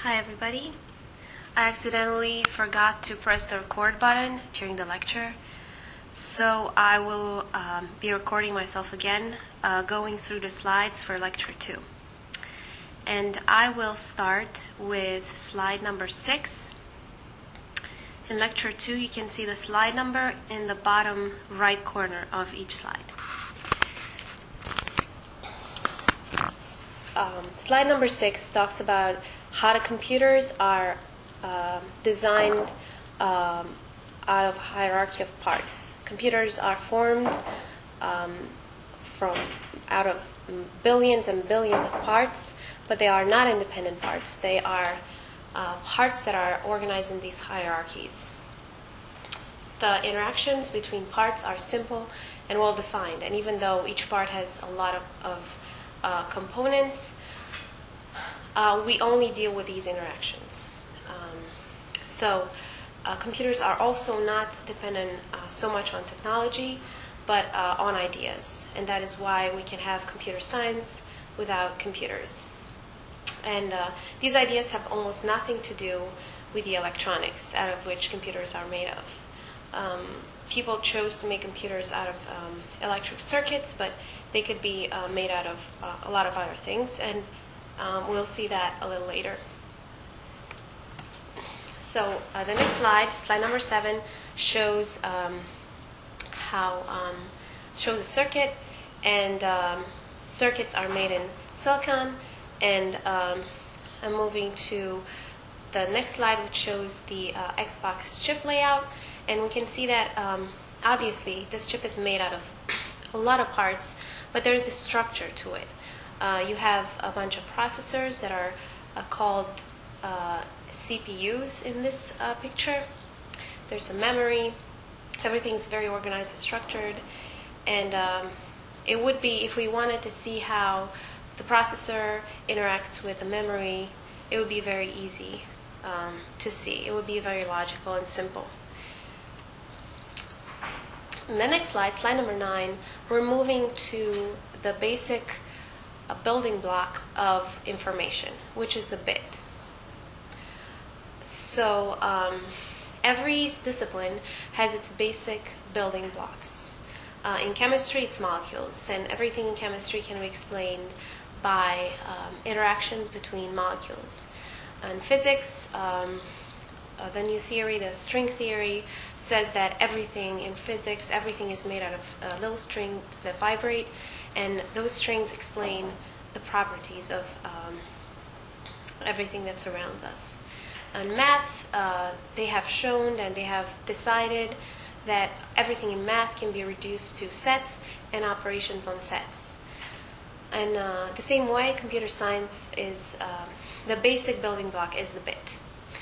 Hi everybody. I accidentally forgot to press the record button during the lecture, so I will be recording myself again, going through the slides for lecture 2. And I will start with slide number 6. In lecture 2, you can see the slide number in the bottom right corner of each slide. Slide number 6 talks about how the computers are designed out of a hierarchy of parts. Computers are formed out of billions and billions of parts, but they are not independent parts. They are parts that are organized in these hierarchies. The interactions between parts are simple and well defined, and even though each part has a lot of components, we only deal with these interactions. So computers are also not dependent so much on technology, but on ideas. And that is why we can have computer science without computers. And these ideas have almost nothing to do with the electronics out of which computers are made of. People chose to make computers out of electric circuits, but they could be made out of a lot of other things, and we'll see that a little later. So the next slide, slide number 7, shows shows a circuit, and circuits are made in silicon. And I'm moving to the next slide, which shows the Xbox chip layout, and we can see that obviously this chip is made out of a lot of parts, but there's a structure to it. You have a bunch of processors that are called CPUs in this picture. There's a memory. Everything's very organized and structured. And it would be, if we wanted to see how the processor interacts with the memory, it would be very easy to see. It would be very logical and simple. In the next slide, slide number 9, we're moving to the basic building block of information, which is the bit. So every discipline has its basic building blocks. In chemistry, it's molecules, and everything in chemistry can be explained by interactions between molecules. In physics, the new theory, the string theory, says that everything in physics, everything is made out of little strings that vibrate, and those strings explain the properties of everything that surrounds us. In math, they have shown and they have decided that everything in math can be reduced to sets and operations on sets. And the same way, computer science is, the basic building block is the bit.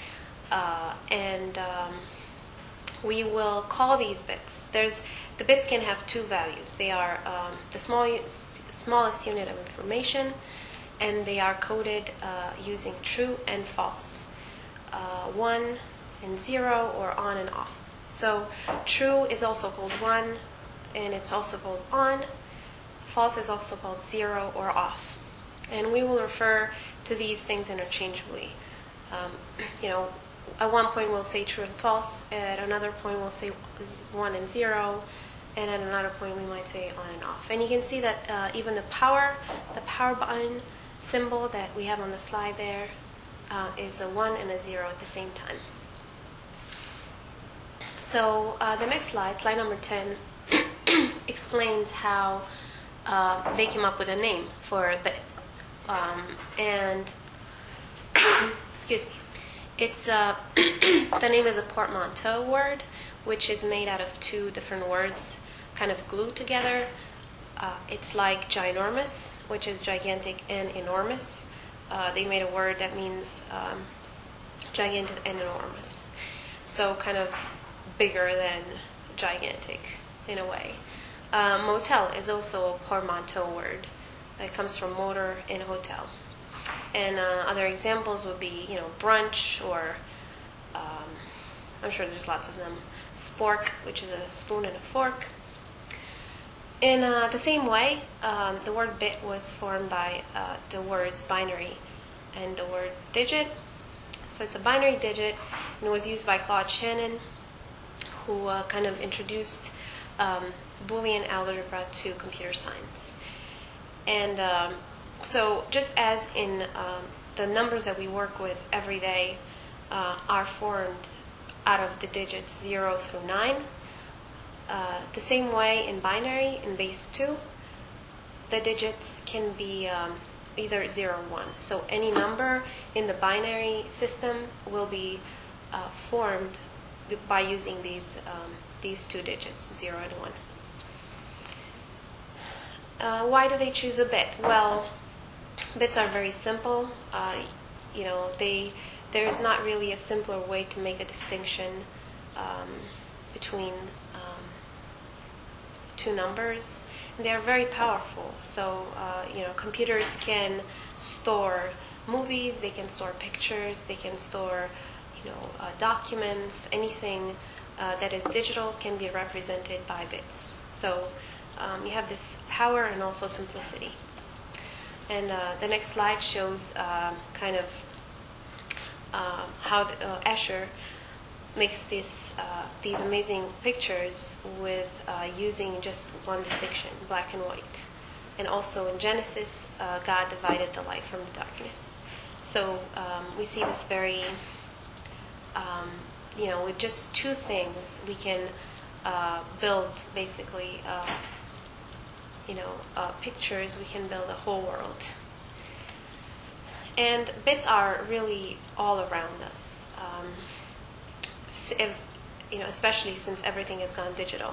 We will call these bits. The bits can have two values. They are the smallest unit of information, and they are coded using true and false, 1 and 0, or on and off. So true is also called 1, and it's also called on. False is also called 0 or off. And we will refer to these things interchangeably. At one point we'll say true and false, at another point we'll say 1 and 0, and at another point we might say on and off. And you can see that even the power button symbol that we have on the slide there is a 1 and a 0 at the same time. So the next slide, slide number 10, explains how they came up with a name for the excuse me. It's the name is a portmanteau word, which is made out of two different words kind of glued together. It's like ginormous, which is gigantic, and enormous. They made a word that means gigantic and enormous. So kind of bigger than gigantic in a way. Motel is also a portmanteau word. It comes from motor and hotel. And other examples would be, brunch, or I'm sure there's lots of them. Spork, which is a spoon and a fork. In the same way, the word bit was formed by the words binary and the word digit. So it's a binary digit, and it was used by Claude Shannon, who kind of introduced Boolean algebra to computer science. And so just as in the numbers that we work with every day are formed out of the digits 0 through 9, the same way in binary, in base 2, the digits can be either 0 or 1. So any number in the binary system will be formed by using these two digits, 0 and 1. Why do they choose a bit? Well, bits are very simple. There's not really a simpler way to make a distinction between two numbers. And they are very powerful. So, computers can store movies, they can store pictures, they can store, documents, anything that is digital can be represented by bits. So you have this power and also simplicity. And the next slide shows kind of how Escher makes these amazing pictures with using just one distinction, black and white. And also in Genesis, God divided the light from the darkness. So we see this very, with just two things, we can build basically, pictures, we can build a whole world. And bits are really all around us. Especially since everything has gone digital.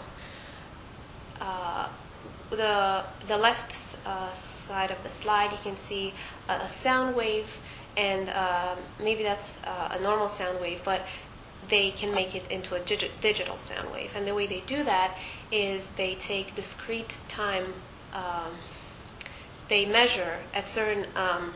The left side of the slide, you can see a sound wave, and maybe that's a normal sound wave, but they can make it into a digital sound wave. And the way they do that is they take discrete time. They measure at certain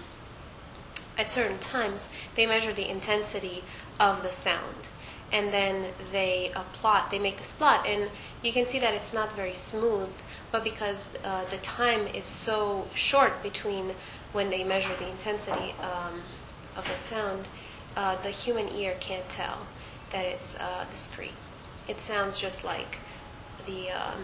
times. They measure the intensity of the sound. And then they make this plot, and you can see that it's not very smooth, but because the time is so short between when they measure the intensity of the sound, the human ear can't tell that it's discrete. It sounds just like the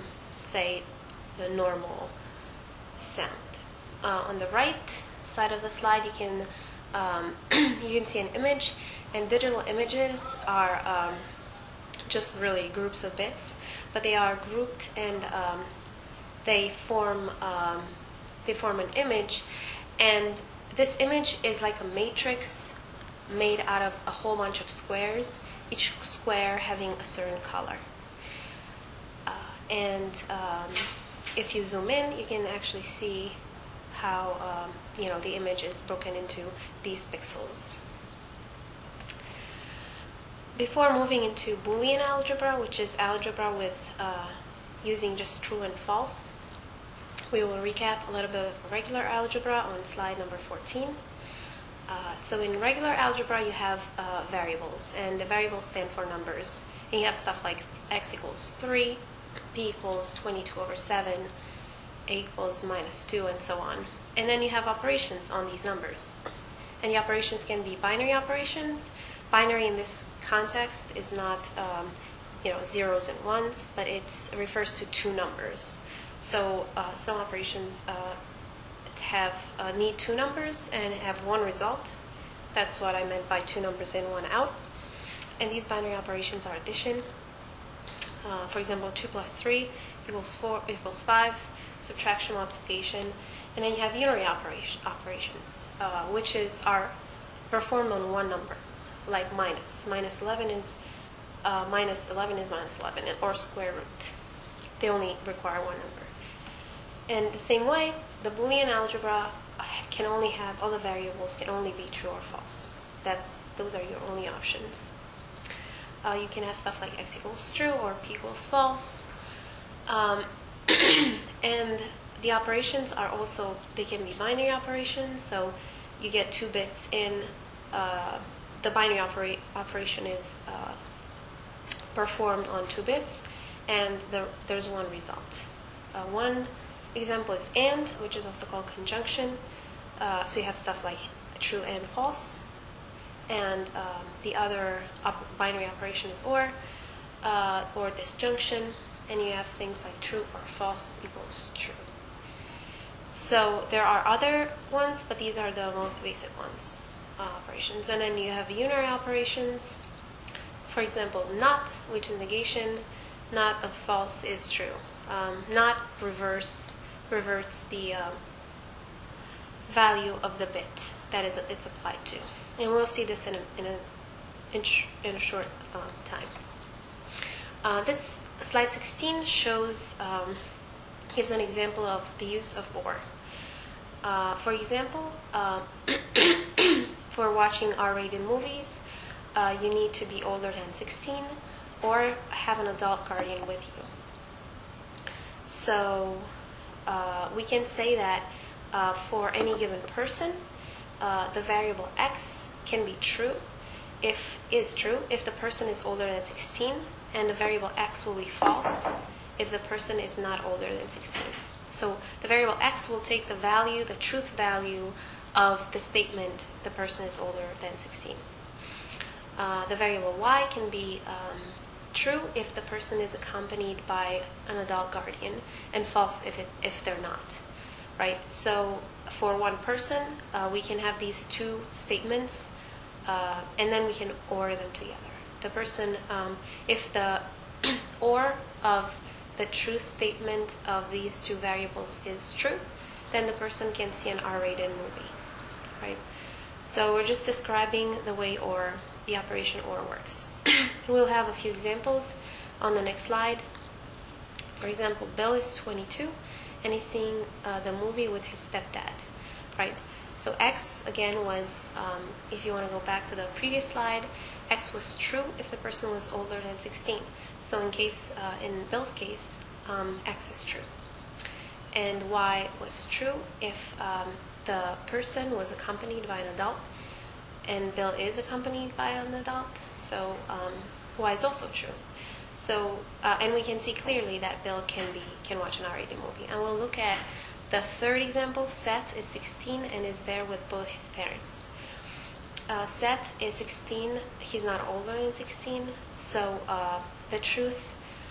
normal sound. On the right side of the slide, you can see an image, and digital images are just really groups of bits, but they are grouped, and they form an image, and this image is like a matrix made out of a whole bunch of squares, each square having a certain color. And if you zoom in, you can actually see how the image is broken into these pixels. Before moving into Boolean algebra, which is algebra with using just true and false, we will recap a little bit of regular algebra on slide number 14. So in regular algebra, you have variables, and the variables stand for numbers. And you have stuff like x equals 3, p equals 22/7, a equals -2, and so on. And then you have operations on these numbers. And the operations can be binary operations. Binary in this context is not zeros and ones, but it refers to two numbers. So some operations need two numbers and have one result. That's what I meant by two numbers in, one out. And these binary operations are addition. For example, 2 plus 3 equals 5, subtraction, multiplication. And then you have unary operations, which are performed on one number, like minus. -11 is -11, or square root. They only require one number. And the same way, the Boolean algebra can only have, all the variables can only be true or false. Those are your only options. You can have stuff like x equals true or p equals false. And the operations are also, they can be binary operations, so you get 2 bits in, the binary operation is performed on 2 bits, and there's one result. One example is AND, which is also called conjunction. So you have stuff like true and false. and the other binary operation is or disjunction, and you have things like true or false equals true. So there are other ones, but these are the most basic ones, operations. And then you have unary operations. For example, not, which is negation, not of false is true. Not reverts the value of the bit that it's applied to. And we'll see this in a short time. This slide 16 shows gives an example of the use of or. For example, for watching R-rated movies, you need to be older than 16 or have an adult guardian with you. So we can say that for any given person, the variable x can be true if the person is older than 16, and the variable x will be false if the person is not older than 16. So the variable x will take the truth value of the statement the person is older than 16. The variable y can be true if the person is accompanied by an adult guardian, and false if they're not. Right? So for one person, we can have these two statements, and then we can OR them together. The person, if the OR of the truth statement of these two variables is true, then the person can see an R-rated movie. Right? So we're just describing the way the operation OR works. We'll have a few examples on the next slide. For example, Bill is 22 and he's seeing the movie with his stepdad, right? So X, again, was, if you want to go back to the previous slide, X was true if the person was older than 16. So in Bill's case, X is true. And Y was true if the person was accompanied by an adult, and Bill is accompanied by an adult, so Y is also true. So, and we can see clearly that Bill can watch an R-rated movie. And we'll look at the third example. Seth is 16 and is there with both his parents. Seth is 16, he's not older than 16, so the truth,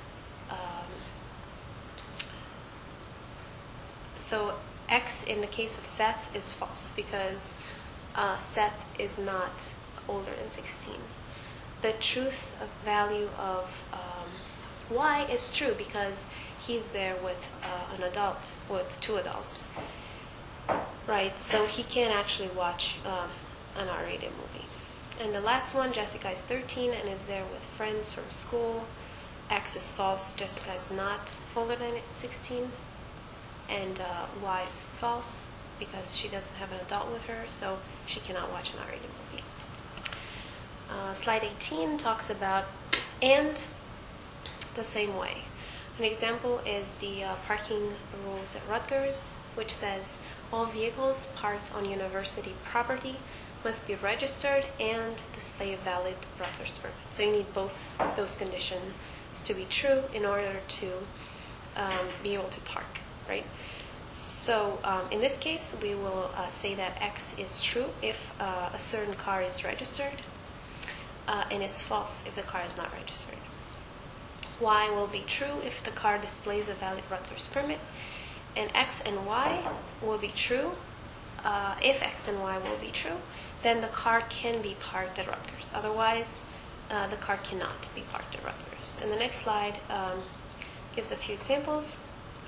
so X in the case of Seth is false because Seth is not older than 16. The truth value of Y is true because he's there with an adult, with two adults. Right, so he can actually watch an R-rated movie. And the last one, Jessica is 13 and is there with friends from school. X is false, Jessica is not older than 16. And Y is false because she doesn't have an adult with her, so she cannot watch an R-rated movie. Slide 18 talks about and the same way. An example is the parking rules at Rutgers, which says all vehicles parked on university property must be registered and display a valid Rutgers permit. So you need both those conditions to be true in order to be able to park, right? So in this case, we will say that X is true if a certain car is registered, and is false if the car is not registered. Y will be true if the car displays a valid Rutgers permit, and X and Y will be true. If X and Y will be true, then the car can be parked at Rutgers. Otherwise, the car cannot be parked at Rutgers. And the next slide gives a few examples.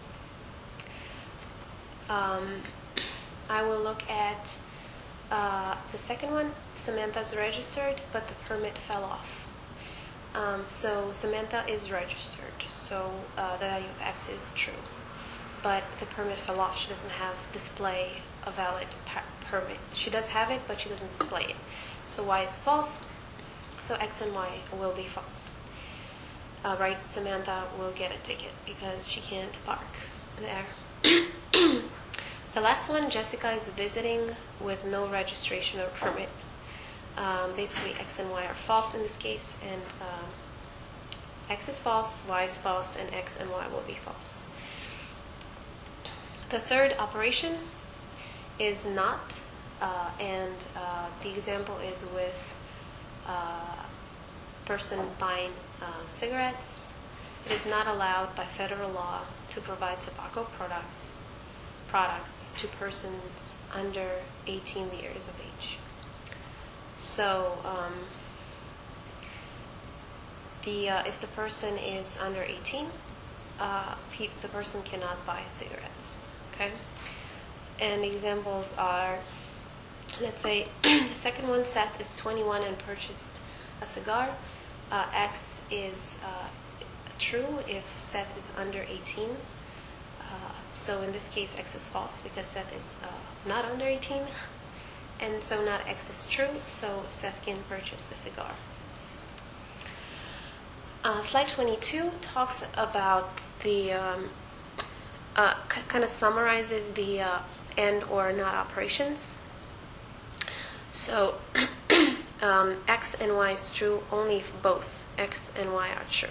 I will look at the second one. Samantha's registered, but the permit fell off. So Samantha is registered, so the value of X is true. But the permit fell off. She doesn't display a valid permit. She does have it, but she doesn't display it. So Y is false, so X and Y will be false. Right, Samantha will get a ticket because she can't park there. The last one, Jessica is visiting with no registration or permit. Basically, X and Y are false in this case, and X is false, Y is false, and X and Y will be false. The third operation is not, and the example is with person buying cigarettes. It is not allowed by federal law to provide tobacco products to persons under 18 years of age. So if the person is under 18, the person cannot buy cigarettes. Okay, and examples are, let's say, the second one, Seth is 21 and purchased a cigar. X is true if Seth is under 18. So in this case, X is false because Seth is not under 18. And so not X is true, so Seth can purchase the cigar. Slide 22 talks about the, kind of summarizes the and or not operations. So X and Y is true only if both X and Y are true.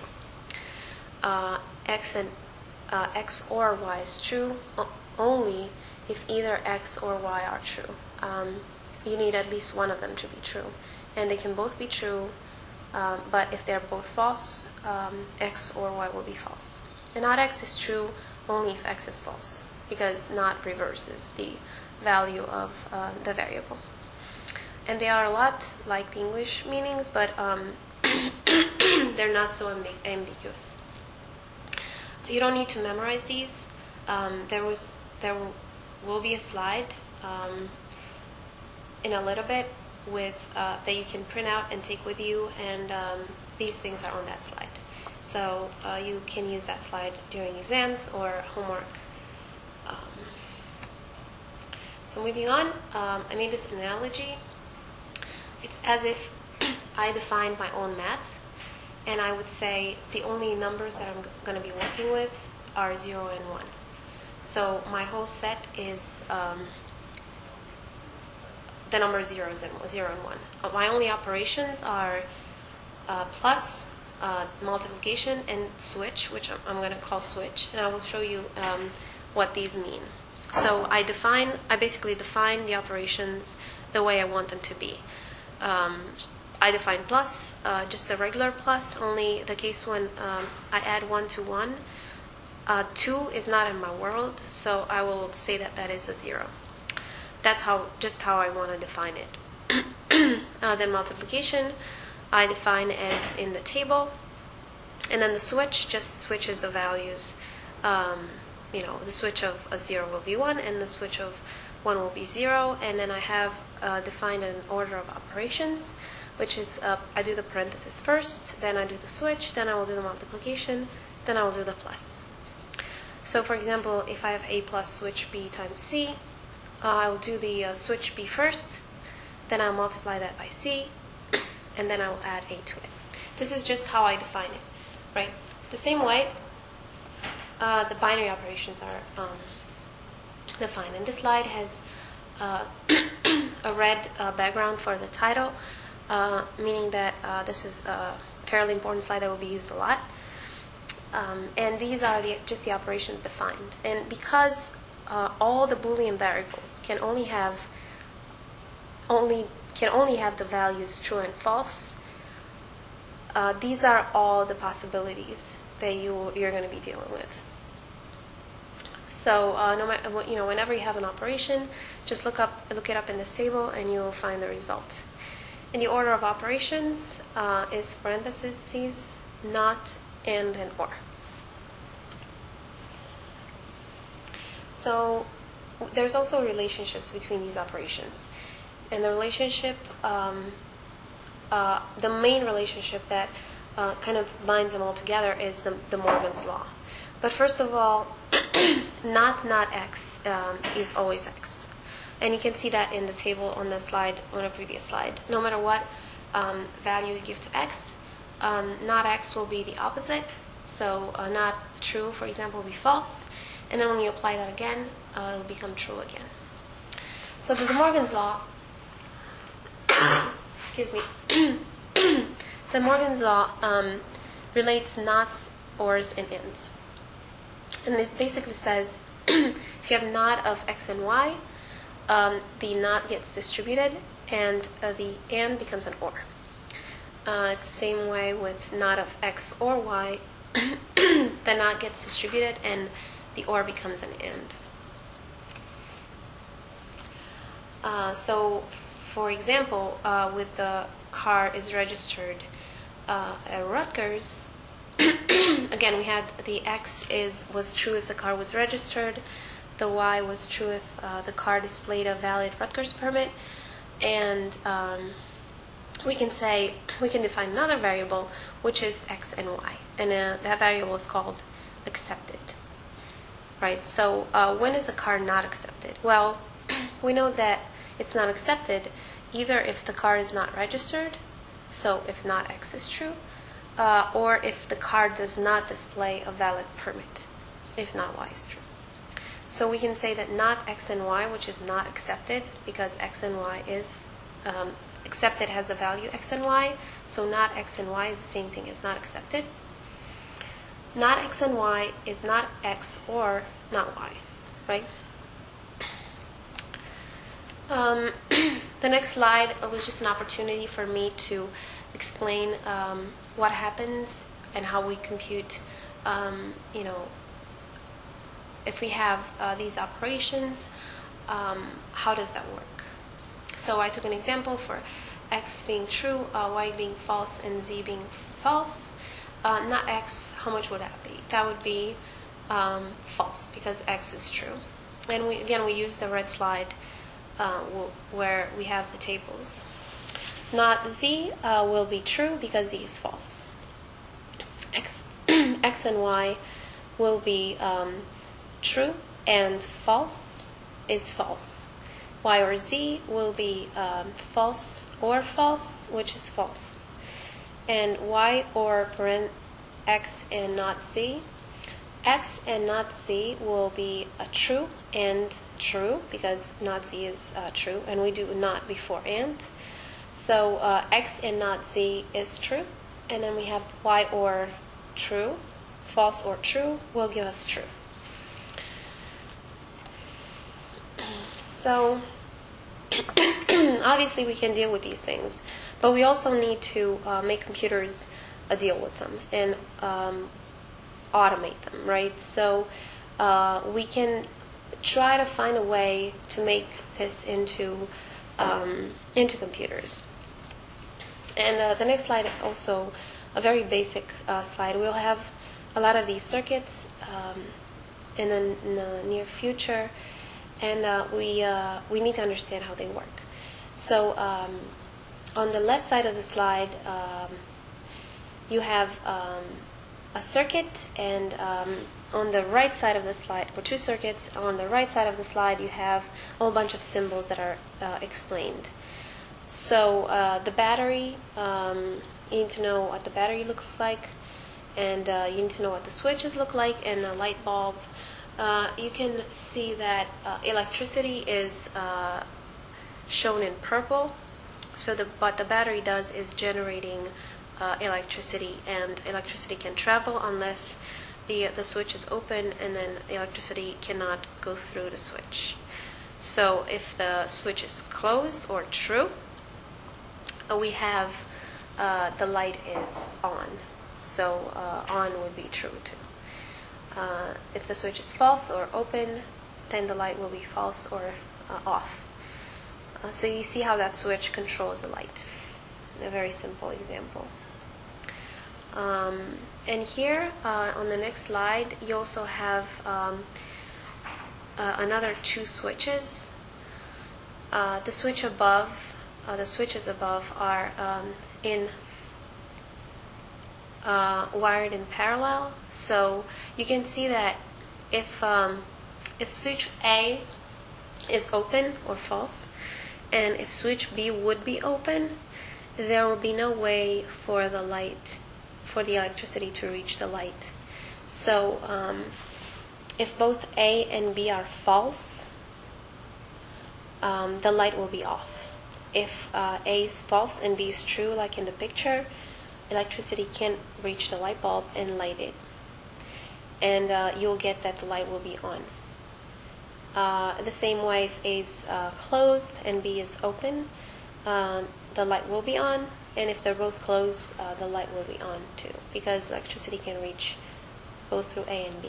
X or Y is true only if either X or Y are true. You need at least one of them to be true. And they can both be true, but if they're both false, X or Y will be false. And not X is true only if X is false, because not reverses the value of the variable. And they are a lot like the English meanings, but they're not so ambiguous. So you don't need to memorize these. There will be a slide in a little bit with that you can print out and take with you, and these things are on that slide. So you can use that slide during exams or homework. So moving on, I made this analogy. It's as if I defined my own math, and I would say the only numbers that I'm going to be working with are 0 and 1. So my whole set is the numbers 0 and 1. My only operations are plus, multiplication, and switch, which I'm going to call switch, and I will show you what these mean. So I basically define the operations the way I want them to be. I define plus, just the regular plus, only the case when I add 1 to 1. 2 is not in my world, so I will say that is a 0. That's just how I want to define it. Then multiplication, I define as in the table. And then the switch just switches the values. The switch of a 0 will be 1, and the switch of 1 will be 0. And then I have defined an order of operations, which is I do the parenthesis first, then I do the switch, then I will do the multiplication, then I will do the plus. So for example, if I have A plus switch B times C, I will do the switch B first, then I'll multiply that by C, and then I will add A to it. This is just how I define it, right? The same way, the binary operations are defined. And this slide has a red background for the title, meaning that this is a fairly important slide that will be used a lot. And these are just the operations defined. And because all the Boolean variables can only have the values true and false, these are all the possibilities that you're going to be dealing with. So no matter, whenever you have an operation, just look it up in this table, and you will find the result. And the order of operations is parentheses, not, and or. So there's also relationships between these operations. And the relationship, the main relationship that kind of binds them all together is the Morgan's law. But first of all, not X is always X. And you can see that in the table on the slide, on a previous slide. No matter what value you give to X, not X will be the opposite. So not true, for example, will be false. And then when you apply that again, it will become true again. So the De Morgan's law, excuse me, De Morgan's law relates nots, ors, and ends. And it basically says if you have not of X and Y, the not gets distributed, and the and becomes an or. It's the same way with not of x or y. The not gets distributed and the or becomes an and. So, for example, with the car is registered at Rutgers, again we had the x was true if the car was registered, the y was true if the car displayed a valid Rutgers permit, and we can define another variable which is x and y, and that variable is called accepted. Right? So when is a car not accepted? Well, we know that it's not accepted either if the car is not registered, so if not x is true, or if the car does not display a valid permit, if not y is true. So we can say that not x and y, which is not accepted, because x and y is accepted has the value x and y, so not x and y is the same thing as not accepted. Not x and y is not x or not y, right? The next slide was just an opportunity for me to explain what happens and how we compute, if we have these operations, how does that work? So I took an example for x being true, y being false, and z being false. Not x, how much would that be? That would be false, because x is true. And we use the red slide where we have the tables. Not z will be true, because z is false. X and y will be true, and false is false. Y or z will be false or false, which is false. And y or x and not z. X and not z will be true and true, because not z is true, and we do not before and. So x and not z is true, and then we have y or true, false or true will give us true. So obviously we can deal with these things, but we also need to make computers deal with them and automate them, right? So we can try to find a way to make this into computers. And the next slide is also a very basic slide. We'll have a lot of these circuits in the near future, and we need to understand how they work. So on the left side of the slide, you have a circuit, and on the right side of the slide, or two circuits. On the right side of the slide, you have a whole bunch of symbols that are explained. So the battery, you need to know what the battery looks like, and you need to know what the switches look like, and the light bulb. You can see that electricity is shown in purple. So what the battery does is generating electricity, and electricity can travel unless the switch is open, and then electricity cannot go through the switch. So if the switch is closed or true, we have the light is on. So on would be true too. If the switch is false or open, then the light will be false or off. So you see how that switch controls the light. A very simple example. And here on the next slide, you also have another two switches. The switches above are wired in parallel. So you can see that if switch A is open or false, and if switch B would be open, there will be no way for the electricity to reach the light. So if both A and B are false, the light will be off. If A is false and B is true, like in the picture, electricity can reach the light bulb and light it, and you'll get that the light will be on. The same way, if A is closed and B is open, the light will be on, and if they're both closed, the light will be on too, because electricity can reach both through A and B.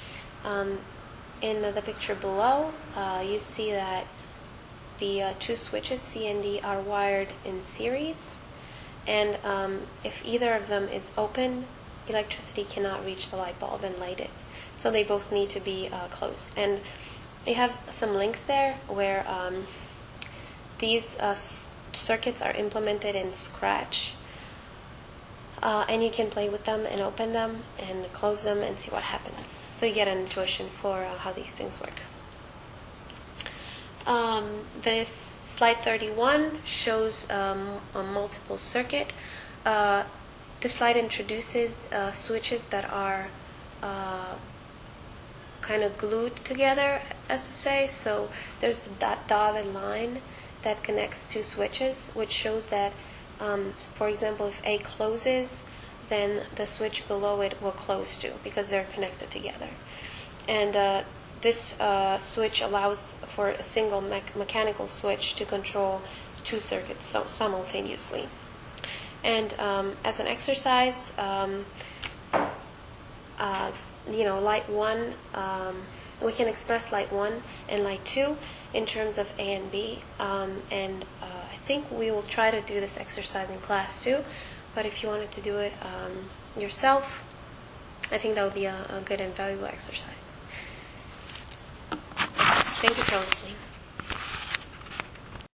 In the picture below, you see that the two switches, C and D, are wired in series, and if either of them is open, electricity cannot reach the light bulb and light it. So they both need to be closed. And you have some links there where these circuits are implemented in Scratch, and you can play with them and open them and close them and see what happens. So you get an intuition for how these things work. This slide 31 shows a multiple circuit. This slide introduces switches that are kind of glued together, as to say. So there's that dotted line that connects two switches, which shows that, for example, if A closes, then the switch below it will close too, because they're connected together. And this switch allows for a single mechanical switch to control two circuits simultaneously. And as an exercise, light 1, we can express light 1 and light 2 in terms of A and B. And I think we will try to do this exercise in class too. But if you wanted to do it yourself, I think that would be a good and valuable exercise. Thank you for listening.